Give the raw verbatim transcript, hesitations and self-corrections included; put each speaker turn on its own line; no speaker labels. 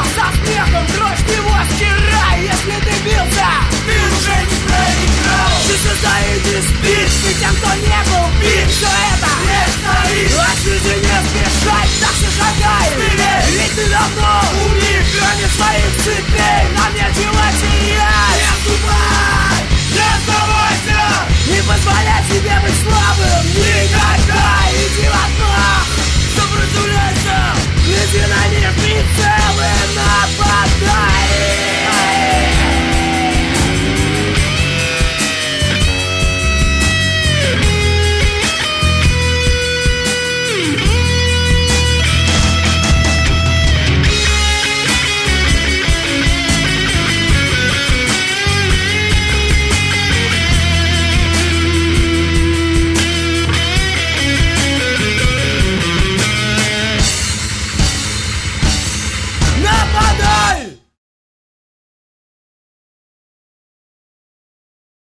со смехом, кровь его стирай. Если ты бился, ты уже не проиграл. Жизнь состоит из бит, и тем, кто не был бит, все это не стоит. От жизни не спешать, так что шагай. Ведь ты давно умник, кроме своих цепей. Нам нечего терять. Не отступай, не сдавайся, не позволяй себе быть слабым никогда. Иди в окно, сопротивляйся, гляди на них прицелы, нападай.